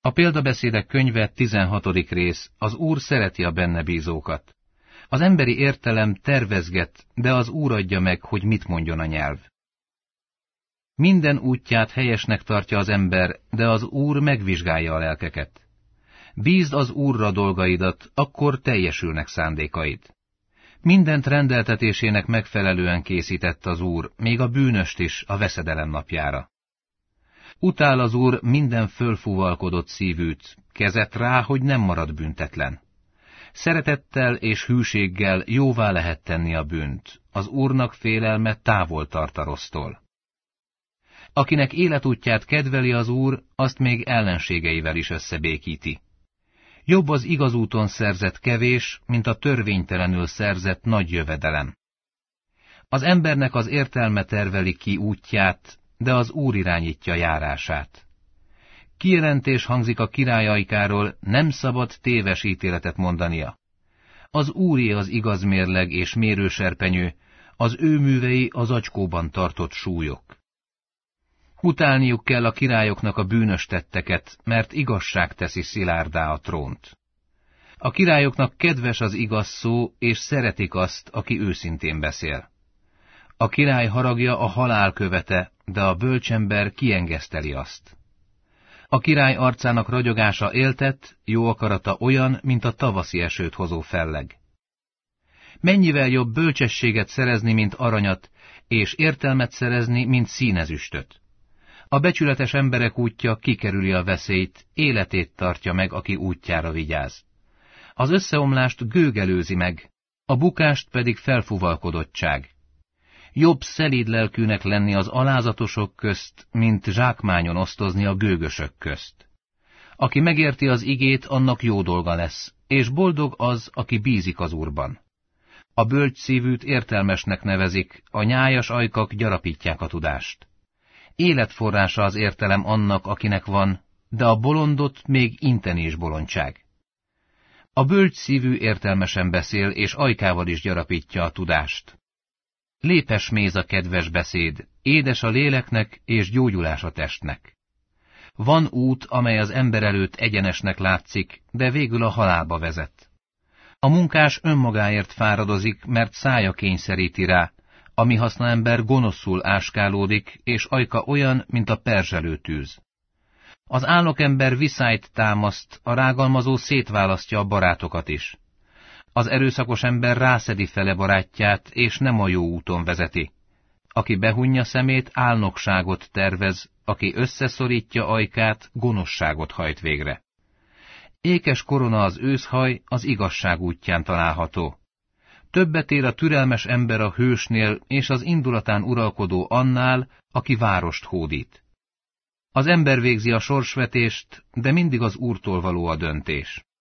A példabeszédek könyve 16. rész, az Úr szereti a benne bízókat. Az emberi értelem tervezget, de az Úr adja meg, hogy mit mondjon a nyelv. Minden útját helyesnek tartja az ember, de az Úr megvizsgálja a lelkeket. Bízd az Úrra dolgaidat, akkor teljesülnek szándékaid. Mindent rendeltetésének megfelelően készített az Úr, még a bűnöst is a veszedelem napjára. Utál az Úr minden fölfúvalkodott szívűt, kezet rá, hogy nem marad büntetlen. Szeretettel és hűséggel jóvá lehet tenni a bűnt, az Úrnak félelme távol tart a rossztól. Akinek életútját kedveli az Úr, azt még ellenségeivel is összebékíti. Jobb az igaz úton szerzett kevés, mint a törvénytelenül szerzett nagy jövedelem. Az embernek az értelme terveli ki útját, de az Úr irányítja járását. Kijelentés hangzik a király ajkáról, nem szabad téves ítéletet mondania. Az Úré az igaz mérleg és mérőserpenyő, az ő művei az acskóban tartott súlyok. Utálniuk kell a királyoknak a bűnös tetteket, mert igazság teszi szilárdá a trónt. A királyoknak kedves az igaz szó, és szeretik azt, aki őszintén beszél. A király haragja a halál követe, de a bölcsember kiengeszteli azt. A király arcának ragyogása éltet, jó akarata olyan, mint a tavaszi esőt hozó felleg. Mennyivel jobb bölcsességet szerezni, mint aranyat, és értelmet szerezni, mint színezüstöt. A becsületes emberek útja kikerüli a veszélyt, életét tartja meg, aki útjára vigyáz. Az összeomlást gőg előzi meg, a bukást pedig felfuvalkodottság. Jobb szelíd lelkűnek lenni az alázatosok közt, mint zsákmányon osztozni a gőgösök közt. Aki megérti az igét, annak jó dolga lesz, és boldog az, aki bízik az Úrban. A bölcs szívűt értelmesnek nevezik, a nyájas ajkak gyarapítják a tudást. Életforrása az értelem annak, akinek van, de a bolondot még inteni is bolondság. A bölcs szívű értelmesen beszél, és ajkával is gyarapítja a tudást. Lépes méz a kedves beszéd, édes a léleknek és gyógyulás a testnek. Van út, amely az ember előtt egyenesnek látszik, de végül a halálba vezet. A munkás önmagáért fáradozik, mert szája kényszeríti rá, ami haszna ember gonoszul áskálódik, és ajka olyan, mint a perzselő tűz. Az álnokember viszályt támaszt, a rágalmazó szétválasztja a barátokat is. Az erőszakos ember rászedi fele barátját, és nem a jó úton vezeti. Aki behunja szemét, álnokságot tervez, aki összeszorítja ajkát, gonoszságot hajt végre. Ékes korona az őszhaj, az igazság útján található. Többet ér a türelmes ember a hősnél, és az indulatán uralkodó annál, aki várost hódít. Az ember végzi a sorsvetést, de mindig az Úrtól való a döntés.